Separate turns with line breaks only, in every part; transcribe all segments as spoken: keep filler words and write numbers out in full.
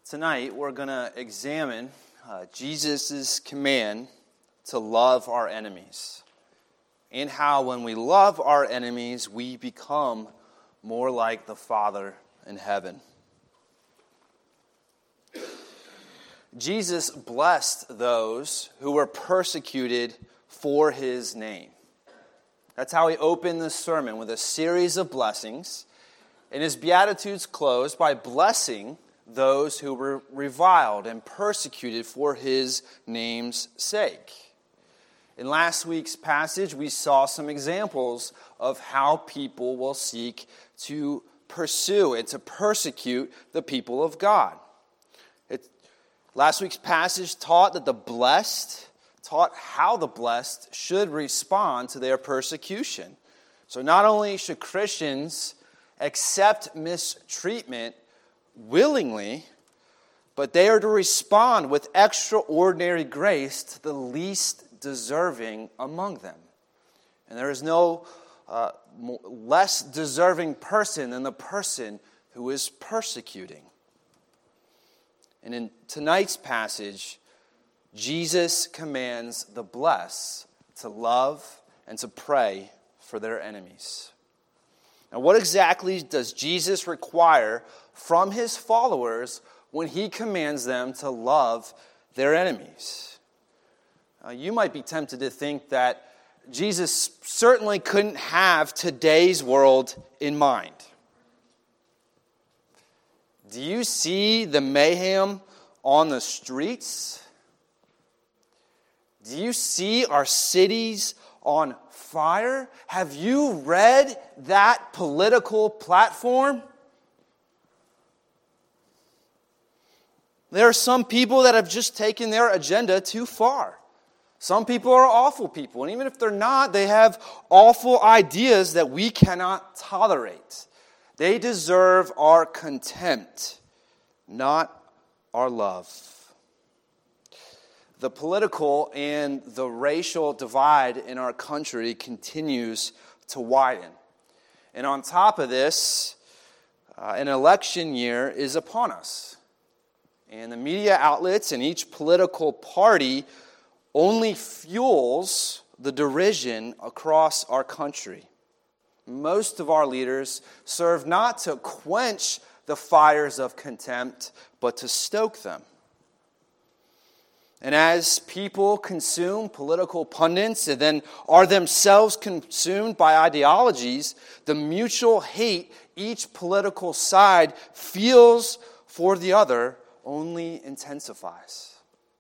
Tonight, we're going to examine uh, Jesus' command to love our enemies, and how when we love our enemies, we become more like the Father in heaven. Jesus blessed those who were persecuted for his name. That's how he opened the sermon, with a series of blessings. And his Beatitudes closed by blessing those who were reviled and persecuted for his name's sake. In last week's passage, we saw some examples of how people will seek to pursue and to persecute the people of God. It, last week's passage taught that the blessed, taught how the blessed should respond to their persecution. So not only should Christians accept mistreatment willingly, but they are to respond with extraordinary grace to the least deserving among them. And there is no uh, less deserving person than the person who is persecuting. And in tonight's passage, Jesus commands the blessed to love and to pray for their enemies. Now, what exactly does Jesus require from his followers when he commands them to love their enemies? Uh, you might be tempted to think that Jesus certainly couldn't have today's world in mind. Do you see the mayhem on the streets? Do you see our cities on fire? Have you read that political platform? There are some people that have just taken their agenda too far. Some people are awful people, and even if they're not, they have awful ideas that we cannot tolerate. They deserve our contempt, not our love. The political and the racial divide in our country continues to widen. And on top of this, uh, an election year is upon us. And the media outlets and each political party only fuels the derision across our country. Most of our leaders serve not to quench the fires of contempt, but to stoke them. And as people consume political pundits and then are themselves consumed by ideologies, the mutual hate each political side feels for the other only intensifies.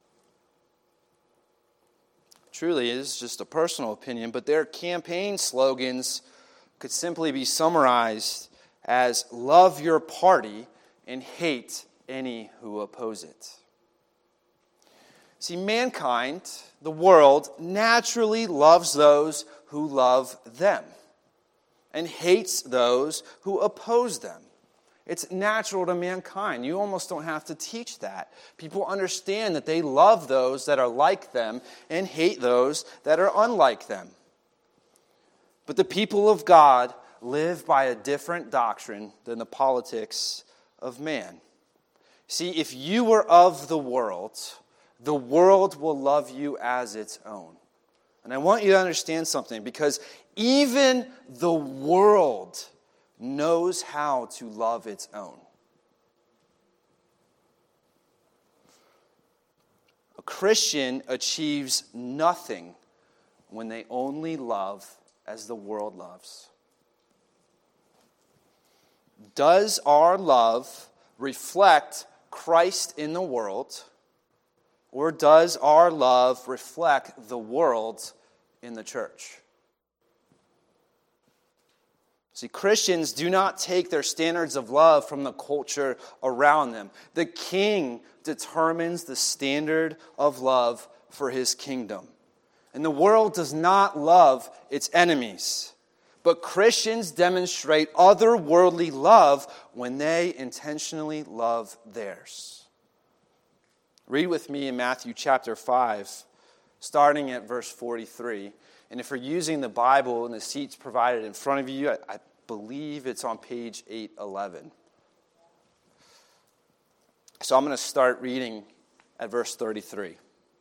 Truly, it is just a personal opinion, but their campaign slogans could simply be summarized as love your party and hate any who oppose it. See, mankind, the world, naturally loves those who love them and hates those who oppose them. It's natural to mankind. You almost don't have to teach that. People understand that they love those that are like them and hate those that are unlike them. But the people of God live by a different doctrine than the politics of man. See, if you were of the world, the world will love you as its own. And I want you to understand something, because even the world knows how to love its own. A Christian achieves nothing when they only love as the world loves. Does our love reflect Christ in the world, or does our love reflect the world in the church? See, Christians do not take their standards of love from the culture around them. The King determines the standard of love for his kingdom. And the world does not love its enemies. But Christians demonstrate otherworldly love when they intentionally love theirs. Read with me in Matthew chapter five, starting at verse forty-three. And if you're using the Bible and the seats provided in front of you, I, I believe it's on page eight eleven. So I'm going to start reading at verse thirty-three.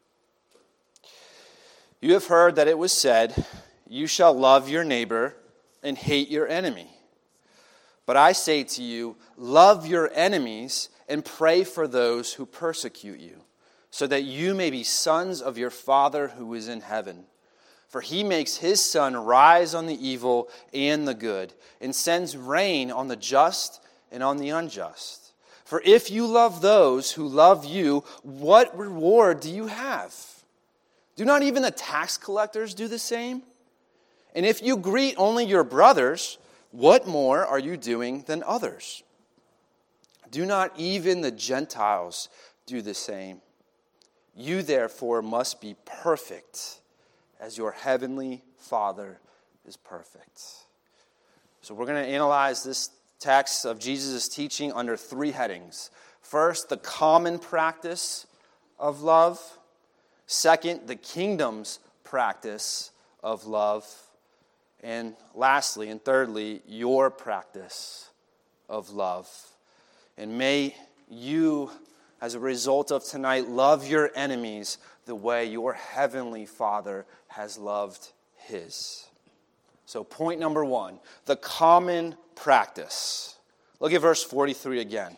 You have heard that it was said, you shall love your neighbor and hate your enemy. But I say to you, love your enemies and pray for those who persecute you, so that you may be sons of your Father who is in heaven. For he makes his sun rise on the evil and the good, and sends rain on the just and on the unjust. For if you love those who love you, what reward do you have? Do not even the tax collectors do the same? And if you greet only your brothers, what more are you doing than others? Do not even the Gentiles do the same? You therefore must be perfect, as your heavenly Father is perfect. So we're going to analyze this text of Jesus' teaching under three headings. First, the common practice of love. Second, the kingdom's practice of love. And lastly and thirdly, your practice of love. And may you, as a result of tonight, love your enemies the way your heavenly Father has loved his. So point number one, the common practice. Look at verse forty-three again.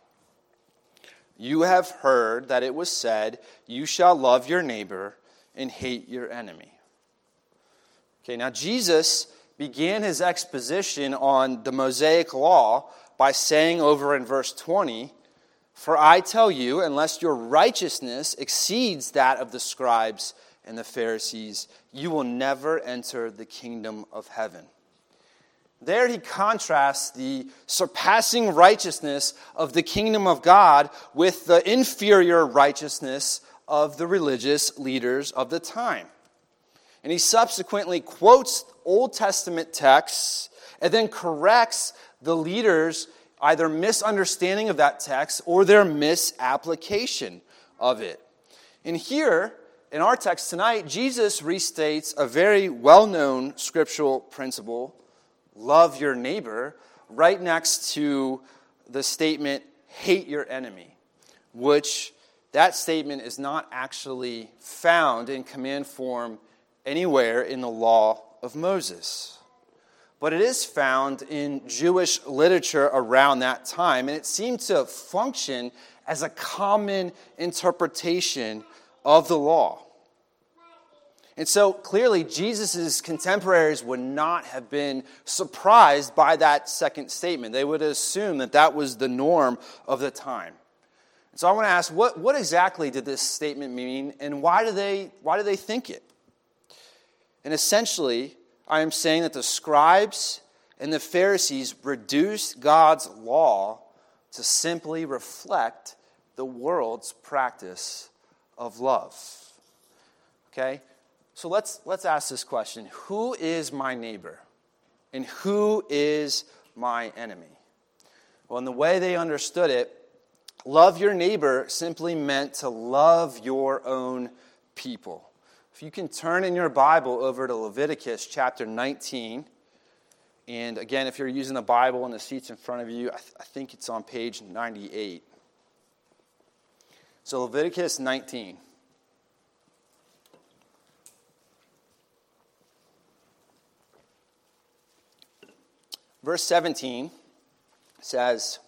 You have heard that it was said, you shall love your neighbor and hate your enemy. Okay, now Jesus began his exposition on the Mosaic law by saying over in verse twenty, for I tell you, unless your righteousness exceeds that of the scribes and the Pharisees, you will never enter the kingdom of heaven. There he contrasts the surpassing righteousness of the kingdom of God with the inferior righteousness of the religious leaders of the time. And he subsequently quotes Old Testament texts and then corrects the leaders' either misunderstanding of that text or their misapplication of it. And here, in our text tonight, Jesus restates a very well-known scriptural principle, love your neighbor, right next to the statement, hate your enemy, which that statement is not actually found in command form anywhere in the law of Moses. But it is found in Jewish literature around that time, and it seemed to function as a common interpretation of the law. And so clearly Jesus' contemporaries would not have been surprised by that second statement. They would assume that that was the norm of the time. And so I want to ask, what, what exactly did this statement mean, and why do they, why do they think it? And essentially, I am saying that the scribes and the Pharisees reduced God's law to simply reflect the world's practice of love. Okay? So let's let's ask this question. Who is my neighbor? And who is my enemy? Well, in the way they understood it, love your neighbor simply meant to love your own people. If you can turn in your Bible over to Leviticus chapter nineteen, and again, if you're using the Bible in the seats in front of you, I, th- I think it's on page ninety-eight. So Leviticus nineteen. Verse seventeen says,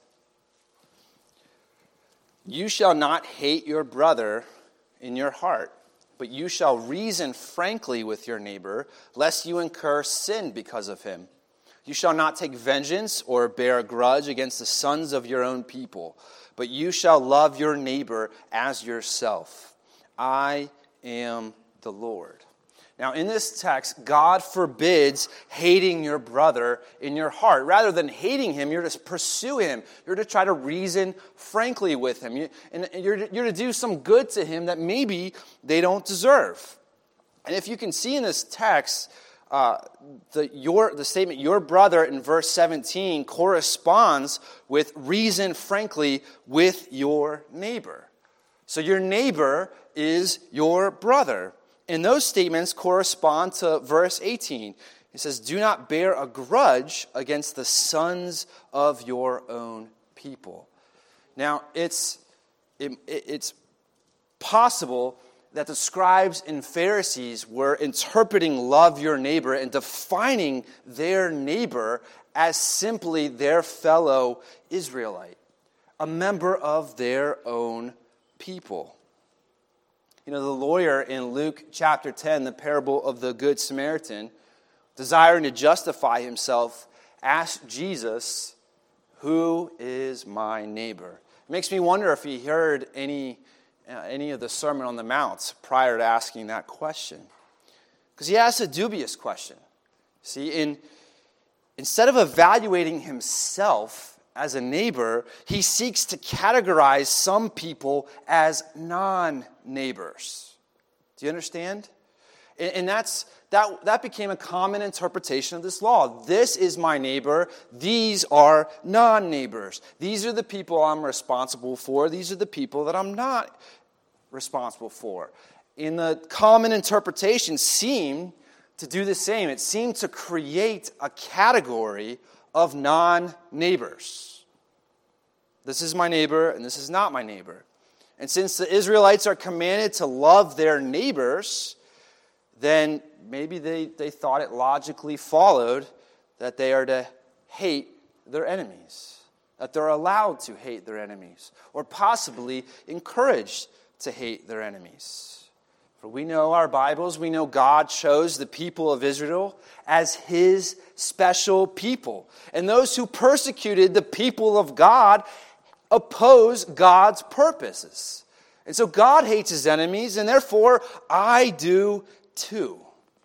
you shall not hate your brother in your heart, but you shall reason frankly with your neighbor, lest you incur sin because of him. You shall not take vengeance or bear a grudge against the sons of your own people, but you shall love your neighbor as yourself. I am the Lord. Now, in this text, God forbids hating your brother in your heart. Rather than hating him, you're to pursue him. You're to try to reason frankly with him. You, and you're to, you're to do some good to him that maybe they don't deserve. And if you can see in this text, uh, the, your, the statement, your brother in verse seventeen corresponds with reason frankly with your neighbor. So your neighbor is your brother. And those statements correspond to verse eighteen. It says, do not bear a grudge against the sons of your own people. Now, it's it, it, it's possible that the scribes and Pharisees were interpreting love your neighbor and defining their neighbor as simply their fellow Israelite, a member of their own people. You know, the lawyer in Luke chapter ten, the parable of the Good Samaritan, desiring to justify himself, asked Jesus, "Who is my neighbor?" It makes me wonder if he heard any, uh, any of the Sermon on the Mount prior to asking that question. Because he asked a dubious question. See, in, instead of evaluating himself as a neighbor, he seeks to categorize some people as non-neighbors. Do you understand? And, and that's that, that became a common interpretation of this law. This is my neighbor. These are non-neighbors. These are the people I'm responsible for. These are the people that I'm not responsible for. In the common interpretation seemed to do the same. It seemed to create a category of non-neighbors. This is my neighbor, and this is not my neighbor. And since the Israelites are commanded to love their neighbors, then maybe they, they thought it logically followed that they are to hate their enemies, that they're allowed to hate their enemies, or possibly encouraged to hate their enemies. For we know our Bibles, we know God chose the people of Israel as his special people. And those who persecuted the people of God oppose God's purposes. And so God hates his enemies, and therefore I do too.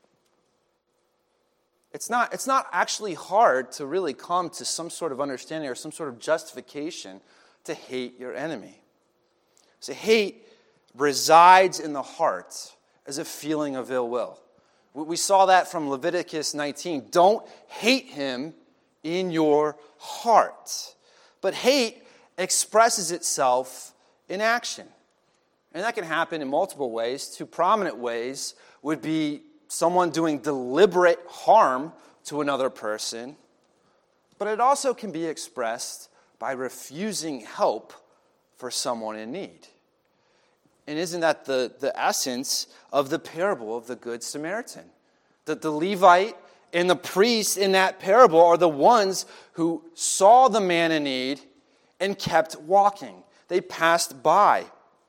It's not, it's not actually hard to really come to some sort of understanding or some sort of justification to hate your enemy. So hate resides in the heart as a feeling of ill will. We saw that from Leviticus nineteen. Don't hate him in your heart. But hate expresses itself in action. And that can happen in multiple ways. Two prominent ways would be someone doing deliberate harm to another person. But it also can be expressed by refusing help for someone in need. And isn't that the, the essence of the parable of the Good Samaritan? That the Levite and the priest in that parable are the ones who saw the man in need and kept walking. They passed by.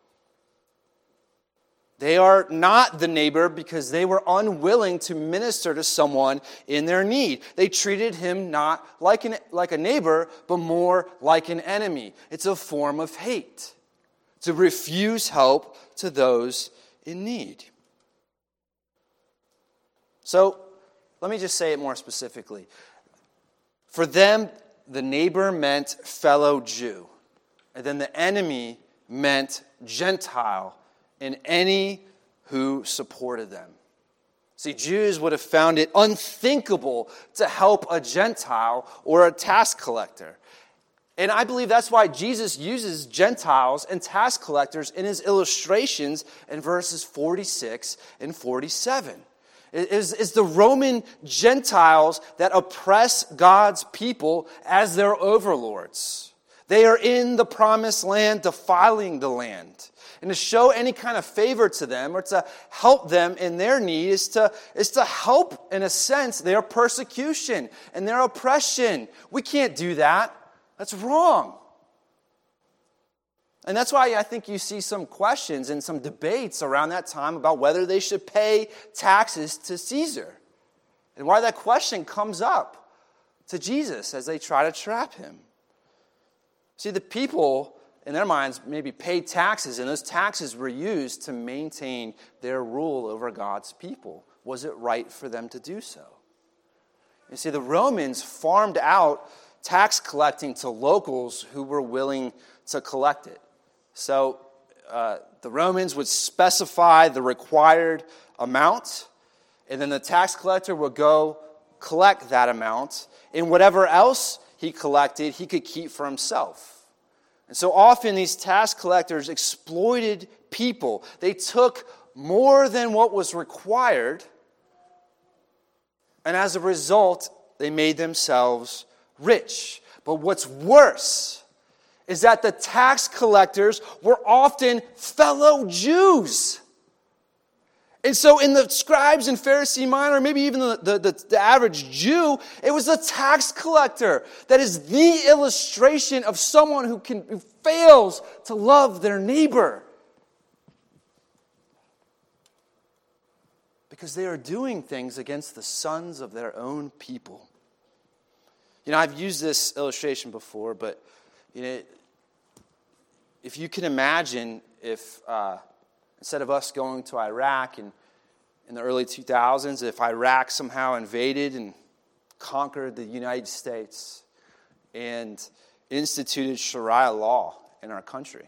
They are not the neighbor because they were unwilling to minister to someone in their need. They treated him not like, an, like a neighbor, but more like an enemy. It's a form of hate, to refuse help to those in need. So, let me just say it more specifically. For them, the neighbor meant fellow Jew. And then the enemy meant Gentile and any who supported them. See, Jews would have found it unthinkable to help a Gentile or a tax collector. And I believe that's why Jesus uses Gentiles and tax collectors in his illustrations in verses forty-six and forty-seven. It is, it's the Roman Gentiles that oppress God's people as their overlords. They are in the promised land, defiling the land. And to show any kind of favor to them or to help them in their need is to, is to help, in a sense, their persecution and their oppression. We can't do that. That's wrong. And that's why I think you see some questions and some debates around that time about whether they should pay taxes to Caesar. And why that question comes up to Jesus as they try to trap him. See, the people, in their minds, maybe paid taxes, and those taxes were used to maintain their rule over God's people. Was it right for them to do so? You see, the Romans farmed out tax collecting to locals who were willing to collect it. So uh, the Romans would specify the required amount, and then the tax collector would go collect that amount, and whatever else he collected, he could keep for himself. And so often these tax collectors exploited people. They took more than what was required, and as a result, they made themselves rich. But what's worse is that the tax collectors were often fellow Jews. And so in the scribes and Pharisee mind, or maybe even the, the, the, the average Jew, it was the tax collector that is the illustration of someone who, can, who fails to love their neighbor. Because they are doing things against the sons of their own people. You know, I've used this illustration before, but you know, if you can imagine if uh, instead of us going to Iraq in, in the early two thousands, if Iraq somehow invaded and conquered the United States and instituted Sharia law in our country.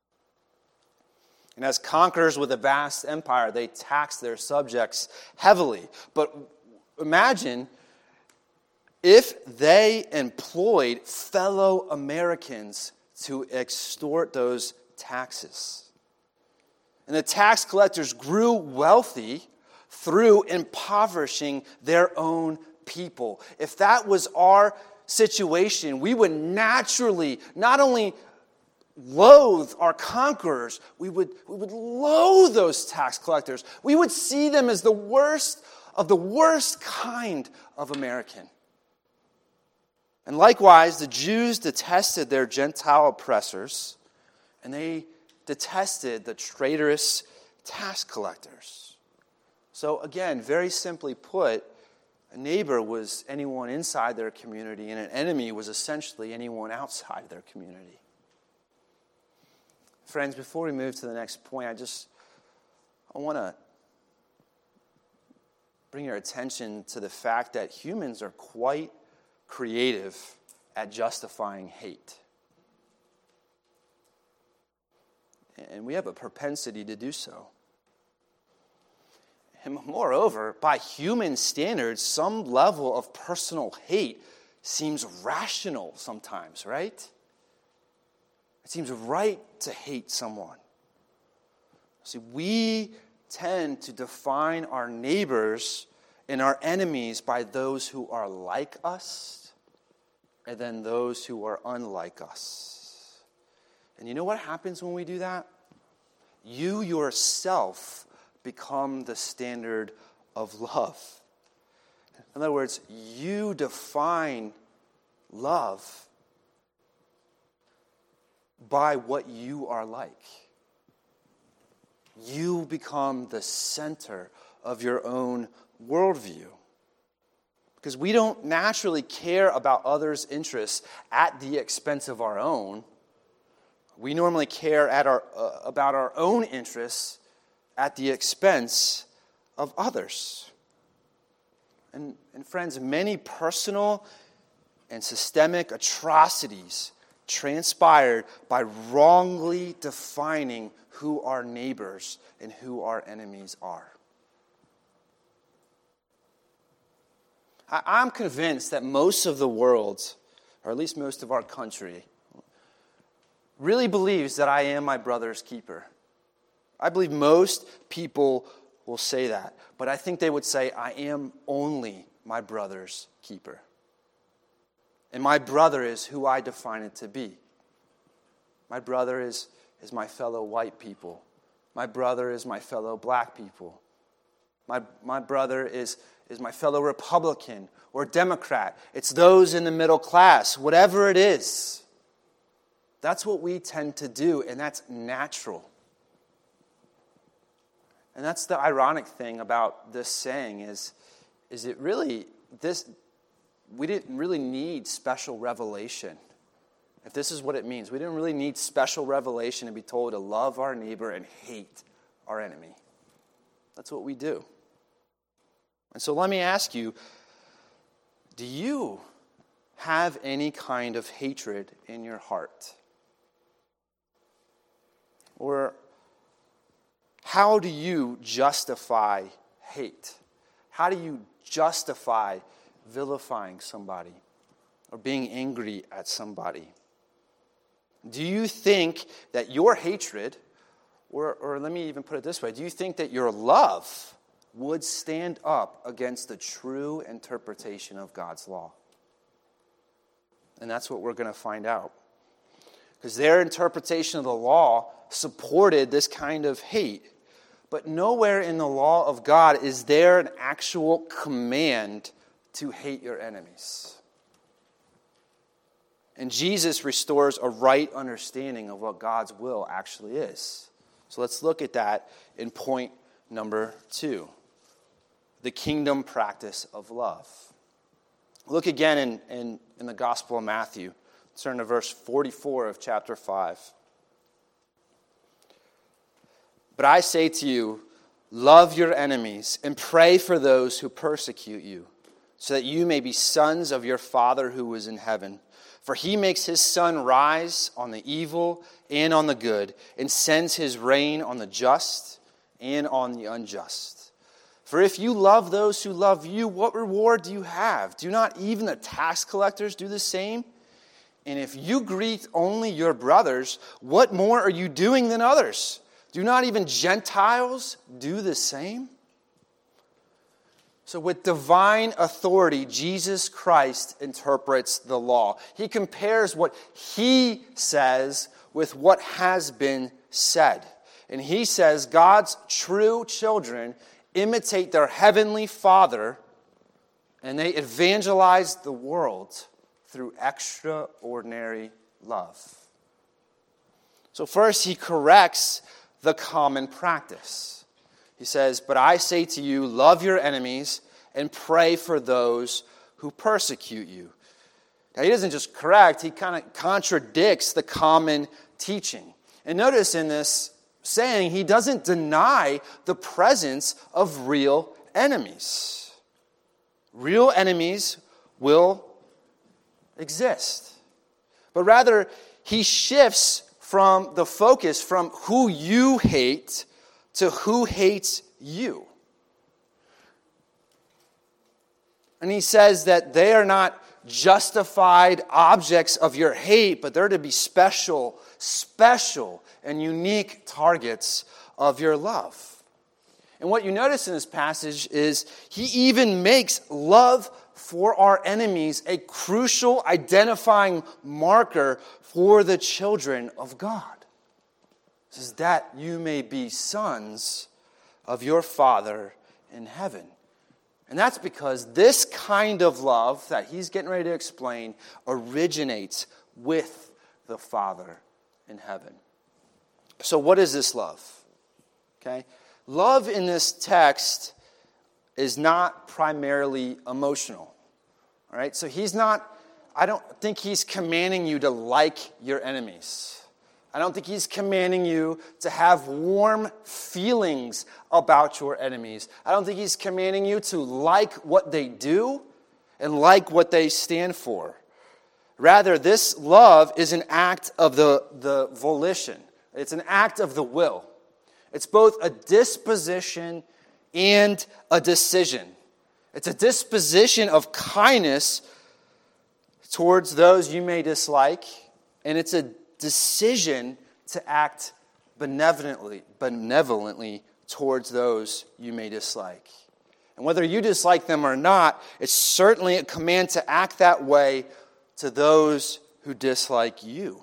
And as conquerors with a vast empire, they taxed their subjects heavily. But imagine if they employed fellow Americans to extort those taxes. And the tax collectors grew wealthy through impoverishing their own people. If that was our situation, we would naturally not only loathe our conquerors, we would, we would loathe those tax collectors. We would see them as the worst of the worst kind of American. And likewise, the Jews detested their Gentile oppressors, and they detested the traitorous tax collectors. So again, very simply put, a neighbor was anyone inside their community, and an enemy was essentially anyone outside their community. Friends, before we move to the next point, I just I want to bring your attention to the fact that humans are quite creative at justifying hate. And we have a propensity to do so. And moreover, by human standards, some level of personal hate seems rational sometimes, right? It seems right to hate someone. See, we tend to define our neighbors and our enemies by those who are like us and then those who are unlike us. And you know what happens when we do that? You yourself become the standard of love. In other words, you define love by what you are like. You become the center of your own worldview. Because we don't naturally care about others' interests at the expense of our own. We normally care at our, uh, about our own interests at the expense of others. And, and friends, many personal and systemic atrocities transpired by wrongly defining who our neighbors and who our enemies are. I, I'm convinced that most of the world, or at least most of our country, really believes that I am my brother's keeper. I believe most people will say that, but I think they would say, I am only my brother's keeper. And my brother is who I define it to be. My brother is, is my fellow white people. My brother is my fellow black people. My, my brother is, is my fellow Republican or Democrat. It's those in the middle class, whatever it is. That's what we tend to do, and that's natural. And that's the ironic thing about this saying is, is it really, this, we didn't really need special revelation. If this is what it means, we didn't really need special revelation to be told to love our neighbor and hate our enemy. That's what we do. And so let me ask you, do you have any kind of hatred in your heart? Or how do you justify hate? How do you justify vilifying somebody or being angry at somebody? Do you think that your hatred, or, or let me even put it this way, do you think that your love would stand up against the true interpretation of God's law? And that's what we're going to find out. because their interpretation of the law supported this kind of hate. But nowhere in the law of God is there an actual command to hate your enemies. And Jesus restores a right understanding of what God's will actually is. So let's look at that in point number two. The kingdom practice of love. Look again in, in, in the Gospel of Matthew. Turn to verse forty-four of chapter five. But I say to you, love your enemies and pray for those who persecute you, so that you may be sons of your Father who is in heaven. For he makes his sun rise on the evil and on the good, and sends his rain on the just and on the unjust. For if you love those who love you, what reward do you have? Do not even the tax collectors do the same? And if you greet only your brothers, what more are you doing than others? Do not even Gentiles do the same? So with divine authority, Jesus Christ interprets the law. He compares what he says with what has been said. And he says God's true children imitate their heavenly Father, and they evangelize the world through extraordinary love. So first, he corrects the common practice. He says, but I say to you, love your enemies and pray for those who persecute you. Now, he doesn't just correct, he kind of contradicts the common teaching. And notice in this saying, he doesn't deny the presence of real enemies. Real enemies will exist. But rather, he shifts from the focus from who you hate to who hates you. And he says that they are not justified objects of your hate, but they're to be special, special, and unique targets of your love. And what you notice in this passage is he even makes love for our enemies a crucial identifying marker for the children of God. It says that you may be sons of your Father in heaven. And that's because this kind of love that he's getting ready to explain originates with the Father in heaven. So what is this love? Okay? Love in this text is not primarily emotional. All right? So he's not, I don't think he's commanding you to like your enemies. I don't think he's commanding you to have warm feelings about your enemies. I don't think he's commanding you to like what they do and like what they stand for. Rather, this love is an act of the, the volition. It's an act of the will. It's both a disposition and a decision. It's a disposition of kindness towards those you may dislike, and it's a decision to act benevolently, benevolently towards those you may dislike. And whether you dislike them or not, it's certainly a command to act that way to those who dislike you.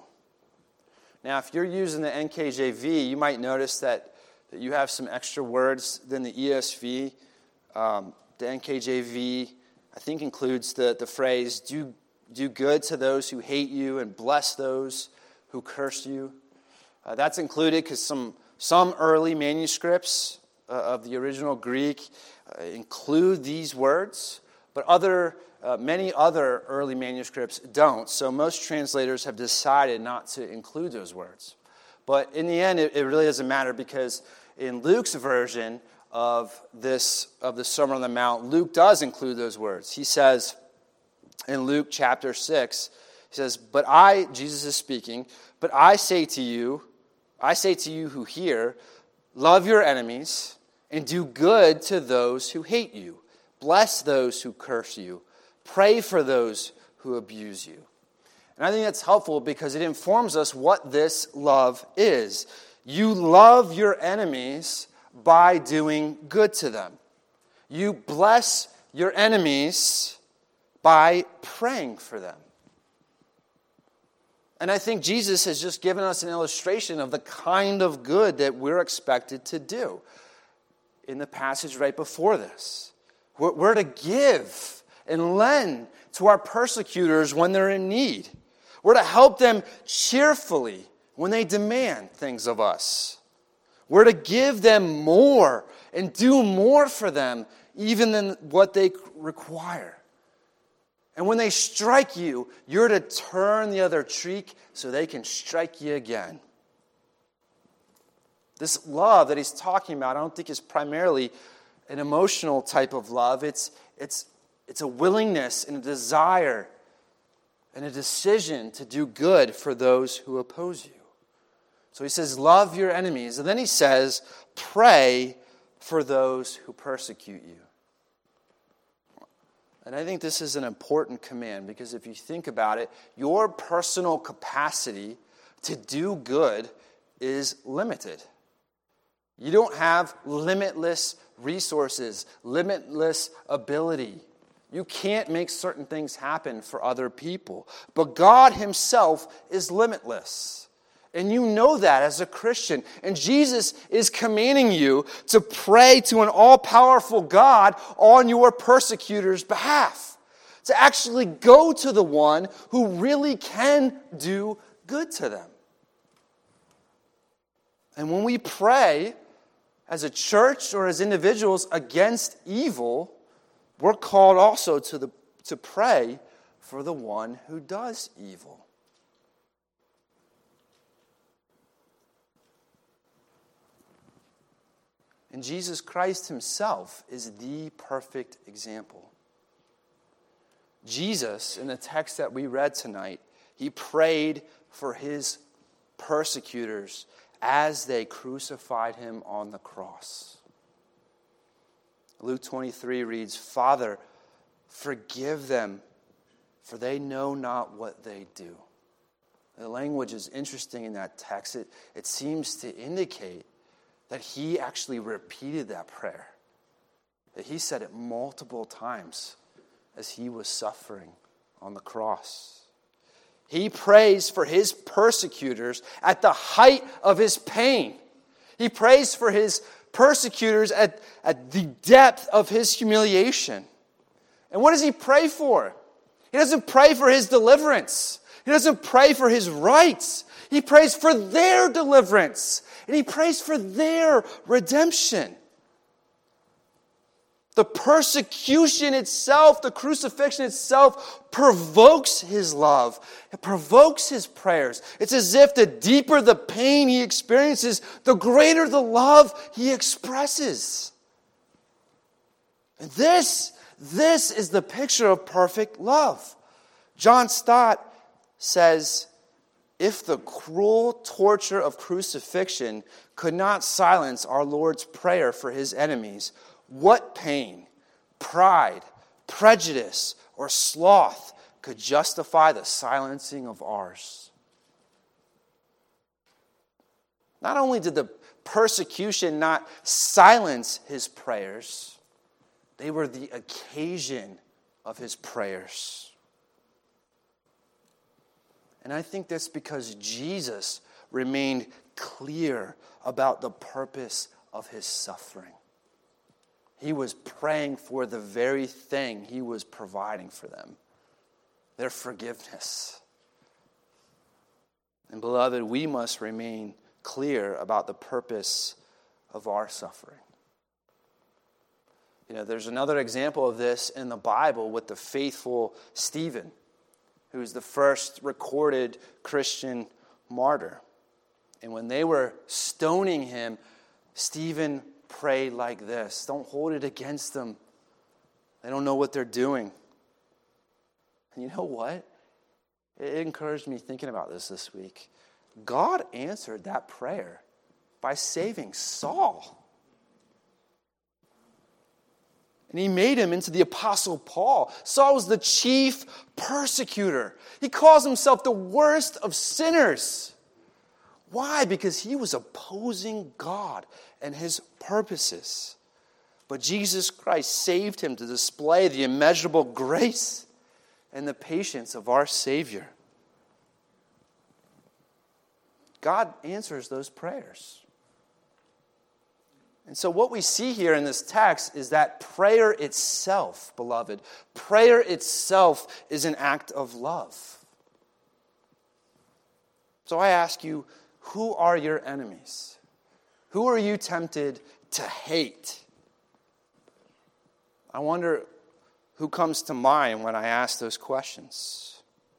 Now, if you're using the N K J V, you might notice that, that you have some extra words than the E S V. Um, the N K J V, I think, includes the, the phrase, do, do good to those who hate you and bless those who curse you. Uh, that's included because some, some early manuscripts uh, of the original Greek uh, include these words, but other uh, many other early manuscripts don't. So most translators have decided not to include those words. But in the end, it, it really doesn't matter because in Luke's version of this of the Sermon on the Mount, Luke does include those words. He says in Luke chapter six, he says, "But I," Jesus is speaking, "but I say to you, I say to you who hear, love your enemies and do good to those who hate you. Bless those who curse you. Pray for those who abuse you." And I think that's helpful because it informs us what this love is. You love your enemies by doing good to them. You bless your enemies by praying for them. And I think Jesus has just given us an illustration of the kind of good that we're expected to do in the passage right before this. We're, we're to give and lend to our persecutors when they're in need. We're to help them cheerfully when they demand things of us. We're to give them more and do more for them even than what they require. And when they strike you, you're to turn the other cheek so they can strike you again. This love that he's talking about, I don't think is primarily an emotional type of love. It's, it's, it's a willingness and a desire and a decision to do good for those who oppose you. So he says, love your enemies. And then he says, pray for those who persecute you. And I think this is an important command because if you think about it, your personal capacity to do good is limited. You don't have limitless resources, limitless ability. You can't make certain things happen for other people. But God himself is limitless. And you know that as a Christian. And Jesus is commanding you to pray to an all-powerful God on your persecutor's behalf. To actually go to the one who really can do good to them. And when we pray as a church or as individuals against evil, we're called also to, the, to pray for the one who does evil. And Jesus Christ himself is the perfect example. Jesus, in the text that we read tonight, he prayed for his persecutors as they crucified him on the cross. Luke twenty-three reads, Father, forgive them, for they know not what they do. The language is interesting in that text. It, it seems to indicate that he actually repeated that prayer. That he said it multiple times as he was suffering on the cross. He prays for his persecutors at the height of his pain. He prays for his persecutors at, at the depth of his humiliation. And what does he pray for? He doesn't pray for his deliverance. He doesn't pray for his rights. He prays for their deliverance. And he prays for their redemption. The persecution itself, the crucifixion itself, provokes his love. It provokes his prayers. It's as if the deeper the pain he experiences, the greater the love he expresses. And this, this is the picture of perfect love. John Stott says, if the cruel torture of crucifixion could not silence our Lord's prayer for his enemies, what pain, pride, prejudice, or sloth could justify the silencing of ours? Not only did the persecution not silence his prayers, they were the occasion of his prayers. And I think that's because Jesus remained clear about the purpose of his suffering. He was praying for the very thing he was providing for them, their forgiveness. And beloved, we must remain clear about the purpose of our suffering. You know, there's another example of this in the Bible with the faithful Stephen, who's the first recorded Christian martyr. And when they were stoning him, Stephen prayed like this. Don't hold it against them. They don't know what they're doing. And you know what? It encouraged me thinking about this this week. God answered that prayer by saving Saul. And he made him into the Apostle Paul. Saul was the chief persecutor. He calls himself the worst of sinners. Why? Because he was opposing God and his purposes. But Jesus Christ saved him to display the immeasurable grace and the patience of our Savior. God answers those prayers. And so what we see here in this text is that prayer itself, beloved, prayer itself is an act of love. So I ask you, who are your enemies? Who are you tempted to hate? I wonder who comes to mind when I ask those questions.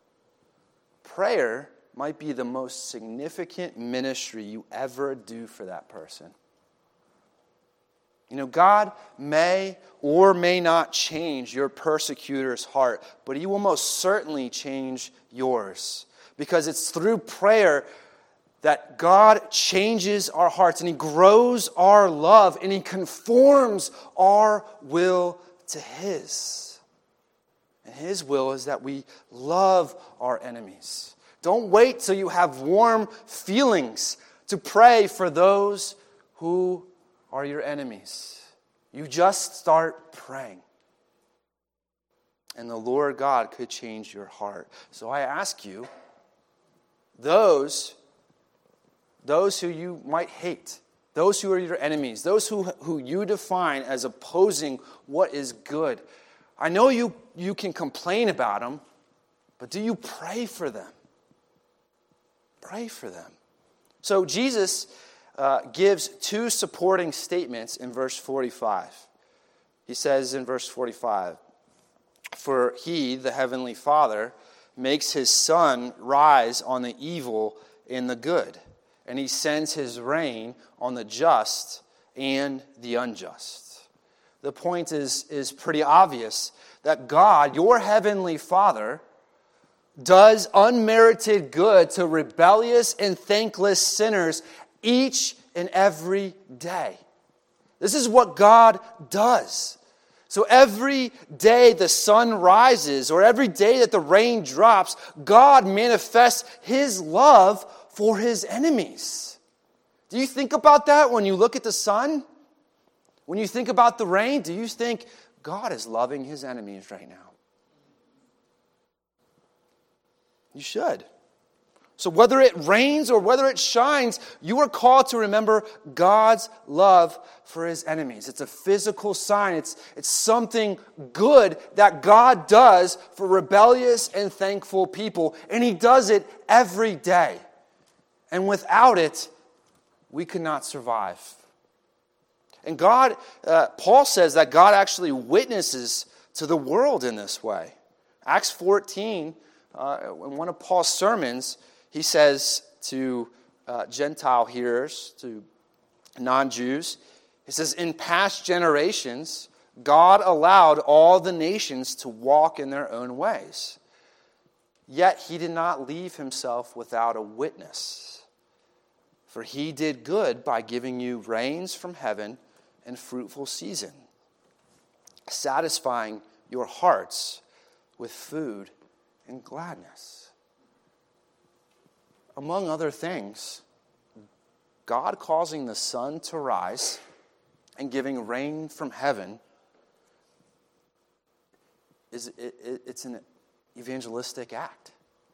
Prayer might be the most significant ministry you ever do for that person. You know, God may or may not change your persecutor's heart, but he will most certainly change yours. Because it's through prayer that God changes our hearts and he grows our love and he conforms our will to his. And his will is that we love our enemies. Don't wait till you have warm feelings to pray for those who are your enemies. You just start praying. And the Lord God could change your heart. So I ask you, those, those who you might hate, those who are your enemies, those who, who you define as opposing what is good, I know you, you can complain about them, but do you pray for them? Pray for them. So Jesus Uh, gives two supporting statements in verse forty-five. He says in verse forty-five, "For he, the heavenly Father, makes his sun rise on the evil and the good, and he sends his rain on the just and the unjust." The point is, is pretty obvious, that God, your heavenly Father, does unmerited good to rebellious and thankless sinners each and every day. This is what God does. So every day the sun rises, or every day that the rain drops, God manifests his love for his enemies. Do you think about that when you look at the sun? When you think about the rain, do you think God is loving his enemies right now? You should. So whether it rains or whether it shines, you are called to remember God's love for his enemies. It's a physical sign. It's, it's something good that God does for rebellious and thankful people. And he does it every day. And without it, we could not survive. And God, uh, Paul says that God actually witnesses to the world in this way. Acts fourteen, uh, in one of Paul's sermons, he says to uh, Gentile hearers, to non-Jews, he says, "In past generations, God allowed all the nations to walk in their own ways. Yet he did not leave himself without a witness. For he did good by giving you rains from heaven and fruitful season, satisfying your hearts with food and gladness." Among other things, God causing the sun to rise and giving rain from heaven is it, it, it's an evangelistic act.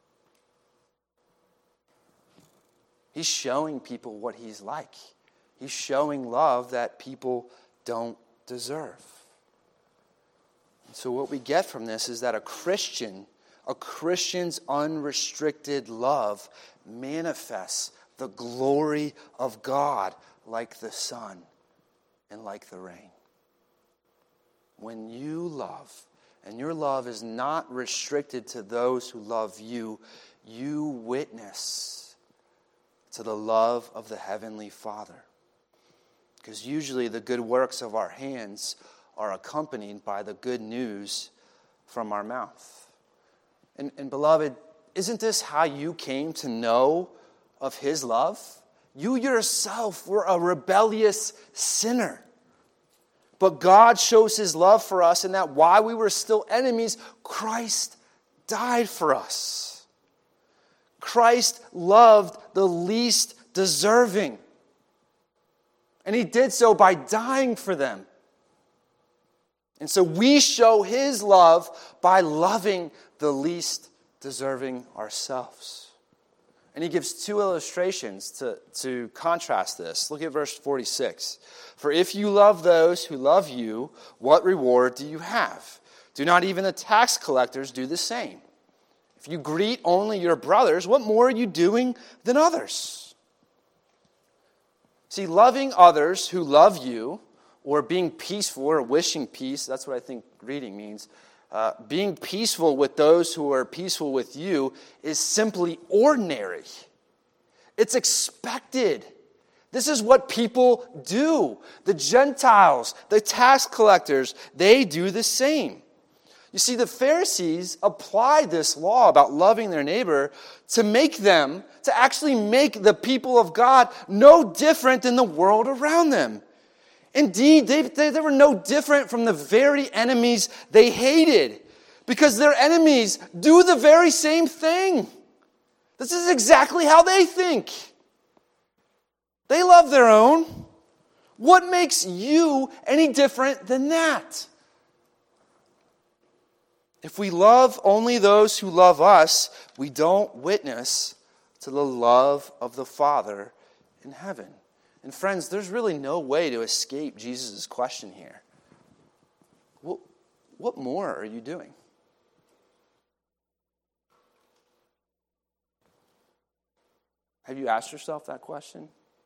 He's showing people what he's like. He's showing love that people don't deserve. And so what we get from this is that a Christian, a Christian's unrestricted love manifests the glory of God like the sun and like the rain. When you love, and your love is not restricted to those who love you, you witness to the love of the Heavenly Father. Because usually the good works of our hands are accompanied by the good news from our mouth. And, and beloved, isn't this how you came to know of his love? You yourself were a rebellious sinner. But God shows his love for us in that while we were still enemies, Christ died for us. Christ loved the least deserving. And he did so by dying for them. And so we show his love by loving the least deserving ourselves. And he gives two illustrations to, to contrast this. Look at verse forty-six. For if you love those who love you, what reward do you have? Do not even the tax collectors do the same? If you greet only your brothers, what more are you doing than others? See, loving others who love you, or being peaceful or wishing peace, that's what I think greeting means. Uh, being peaceful with those who are peaceful with you is simply ordinary. It's expected. This is what people do. The Gentiles, the tax collectors, they do the same. You see, the Pharisees applied this law about loving their neighbor to make them, to actually make the people of God no different than the world around them. Indeed, they, they, they were no different from the very enemies they hated, because their enemies do the very same thing. This is exactly how they think. They love their own. What makes you any different than that? If we love only those who love us, we don't witness to the love of the Father in heaven. And friends, there's really no way to escape Jesus' question here. What, what more are you doing? Have you asked yourself that question?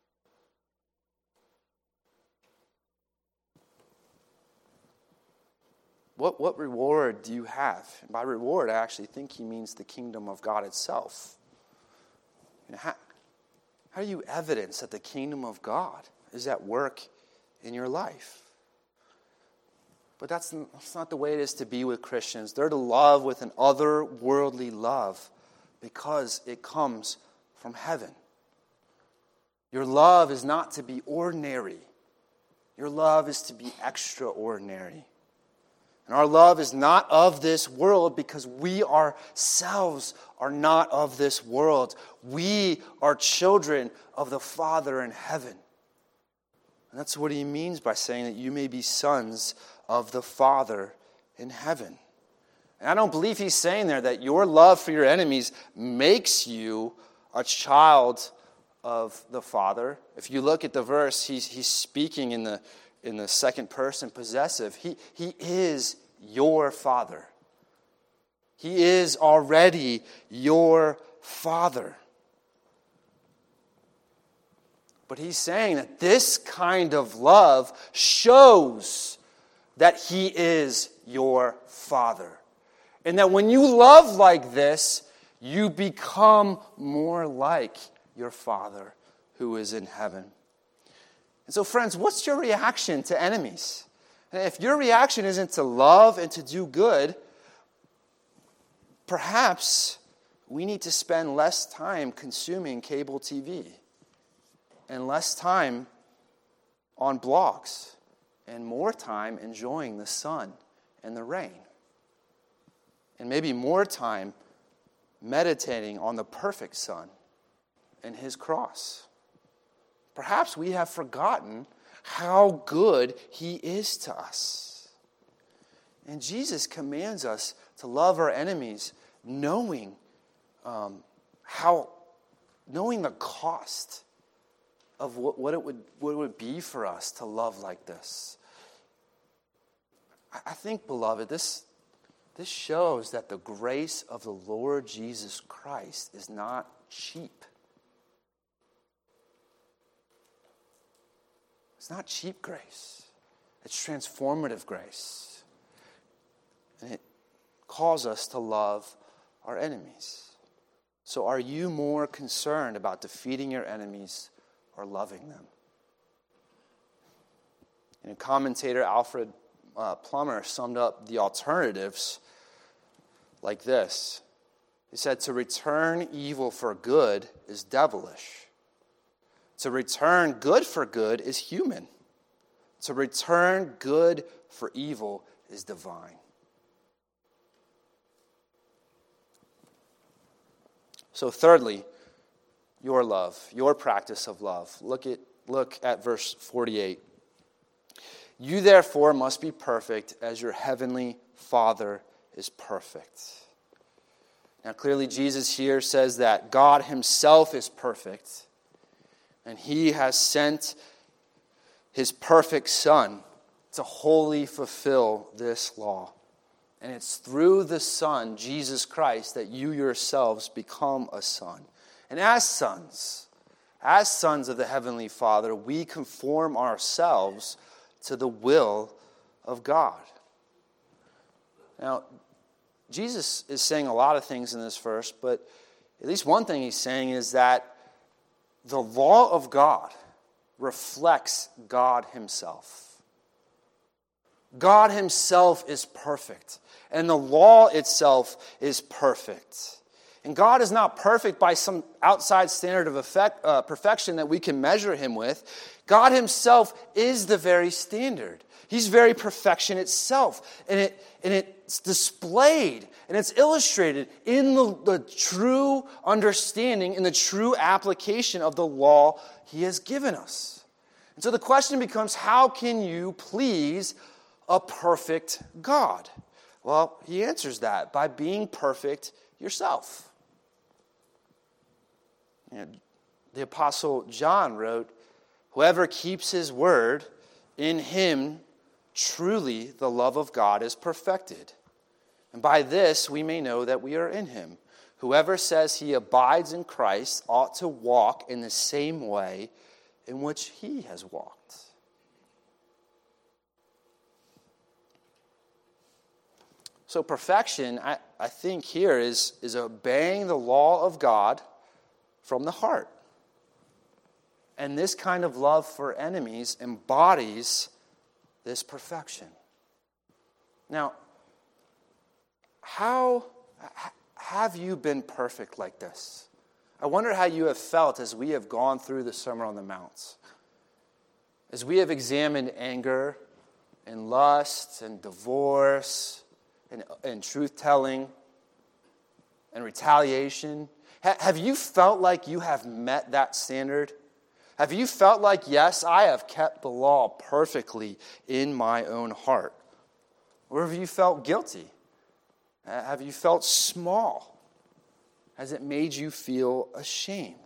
What, what reward do you have? And by reward, I actually think he means the kingdom of God itself. You know, how, how do you evidence that the kingdom of God is at work in your life? But that's, that's not the way it is to be with Christians. They're to love with an otherworldly love because it comes from heaven. Your love is not to be ordinary. Your love is to be extraordinary. And our love is not of this world because we ourselves are not of this world. We are children of the Father in heaven. And that's what he means by saying that you may be sons of the Father in heaven. And I don't believe he's saying there that your love for your enemies makes you a child of the Father. If you look at the verse, he's, he's speaking in the in the second person possessive. He, he is your Father. He is already your Father. But he's saying that this kind of love shows that he is your Father. And that when you love like this, you become more like your Father who is in heaven. And so, friends, what's your reaction to enemies? And if your reaction isn't to love and to do good, perhaps we need to spend less time consuming cable T V and less time on blogs and more time enjoying the sun and the rain. And maybe more time meditating on the perfect Son and his cross. Perhaps we have forgotten how good he is to us. And Jesus commands us to love our enemies, knowing um, how, knowing the cost of what, what it would what it would be for us to love like this. I, I think, beloved, this this shows that the grace of the Lord Jesus Christ is not cheap. It's not cheap grace. It's transformative grace. And it calls us to love our enemies. So are you more concerned about defeating your enemies or loving them? And a commentator, Alfred uh, Plummer, summed up the alternatives like this. He said, to return evil for good is devilish. To return good for good is human. To return good for evil is divine. So thirdly, your love, your practice of love. Look at, look at verse forty-eight. You therefore must be perfect as your heavenly Father is perfect. Now, clearly, Jesus here says that God himself is perfect, and he has sent his perfect Son to wholly fulfill this law. And it's through the Son, Jesus Christ, that you yourselves become a son. And as sons, as sons of the Heavenly Father, we conform ourselves to the will of God. Now, Jesus is saying a lot of things in this verse, but at least one thing he's saying is that the law of God reflects God himself. God himself is perfect, and the law itself is perfect. And God is not perfect by some outside standard of effect, uh, perfection that we can measure him with. God himself is the very standard. He's very perfection itself. And it and it's displayed and it's illustrated in the, the true understanding and the true application of the law he has given us. And so the question becomes, how can you please a perfect God? Well, he answers that by being perfect yourself. You know, the Apostle John wrote, "Whoever keeps his word, in him truly the love of God is perfected. And by this we may know that we are in him. Whoever says he abides in Christ ought to walk in the same way in which he has walked." So perfection, I, I think here, is, is obeying the law of God from the heart. And this kind of love for enemies embodies this perfection. Now, how have you been perfect like this? I wonder how you have felt as we have gone through the Sermon on the Mount. As we have examined anger and lust and divorce and, and truth-telling and retaliation. Ha- have you felt like you have met that standard? Have you felt like, yes, I have kept the law perfectly in my own heart? Or have you felt guilty? Have you felt small? Has it made you feel ashamed?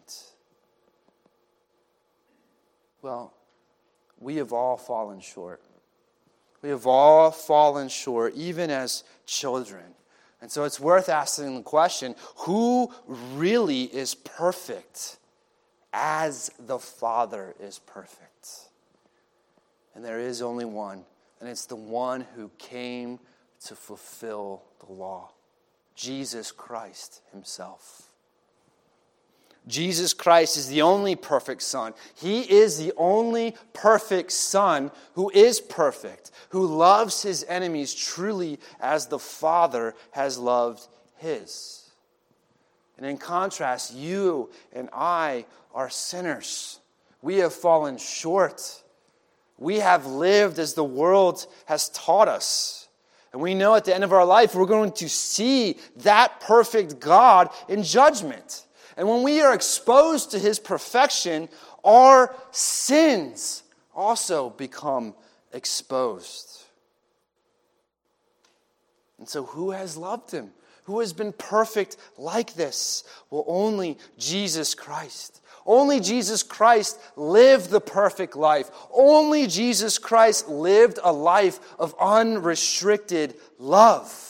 Well, we have all fallen short. We have all fallen short, even as children. And so it's worth asking the question, who really is perfect as the Father is perfect? And there is only one, and it's the one who came to fulfill the law, Jesus Christ himself. Jesus Christ is the only perfect Son. He is the only perfect Son who is perfect, who loves his enemies truly as the Father has loved his. And in contrast, you and I are sinners. We have fallen short. We have lived as the world has taught us. And we know at the end of our life, we're going to see that perfect God in judgment. And when we are exposed to his perfection, our sins also become exposed. And so who has loved him? Who has been perfect like this? Well, only Jesus Christ. Only Jesus Christ lived the perfect life. Only Jesus Christ lived a life of unrestricted love.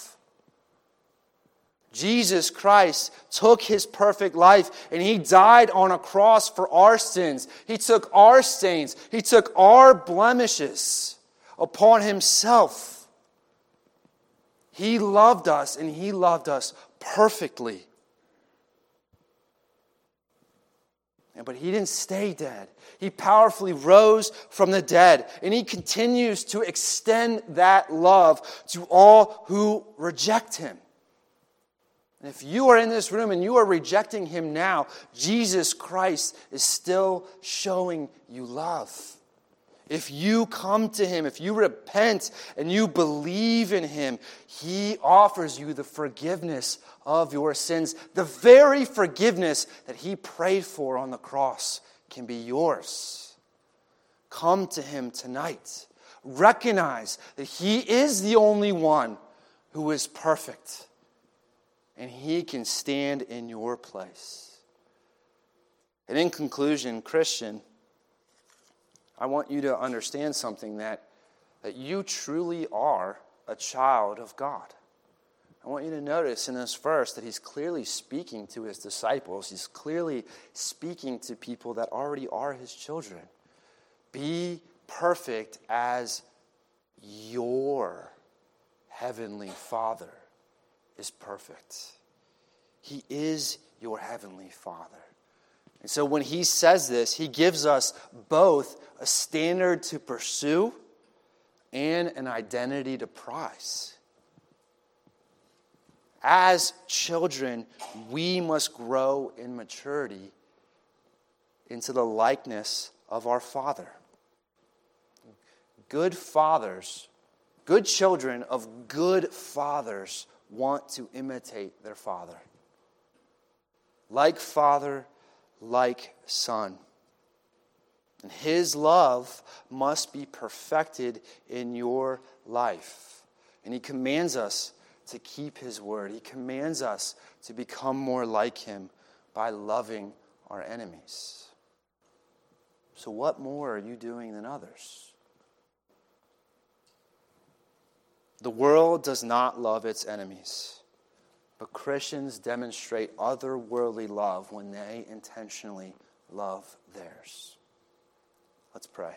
Jesus Christ took his perfect life and he died on a cross for our sins. He took our stains. He took our blemishes upon himself. He loved us and he loved us perfectly. But he didn't stay dead. He powerfully rose from the dead. And he continues to extend that love to all who reject him. And if you are in this room and you are rejecting him now, Jesus Christ is still showing you love. If you come to him, if you repent and you believe in him, he offers you the forgiveness of your sins. The very forgiveness that he prayed for on the cross can be yours. Come to him tonight. Recognize that he is the only one who is perfect. and he can stand in your place. And in conclusion, Christian, I want you to understand something, that, that you truly are a child of God. I want you to notice in this verse that he's clearly speaking to his disciples. He's clearly speaking to people that already are his children. Be perfect as your heavenly Father is perfect. He is your heavenly Father. And so when he says this, he gives us both a standard to pursue and an identity to prize. As children, we must grow in maturity into the likeness of our Father. Good fathers, good children of good fathers want to imitate their father. Like father, like son. And his love must be perfected in your life. And he commands us to keep his word. He commands us to become more like him by loving our enemies. So what more are you doing than others? The world does not love its enemies, but Christians demonstrate otherworldly love when they intentionally love theirs. Let's pray.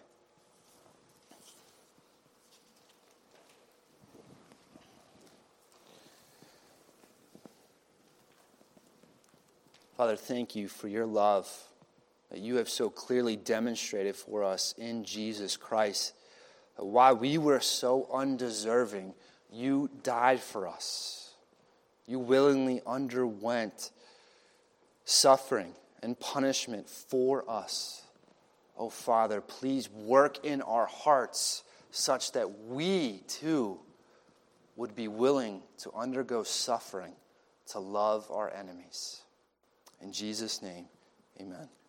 Father, thank you for your love that you have so clearly demonstrated for us in Jesus Christ. That while we were so undeserving, you died for us. You willingly underwent suffering and punishment for us. Oh, Father, please work in our hearts such that we, too, would be willing to undergo suffering to love our enemies. In Jesus' name, amen.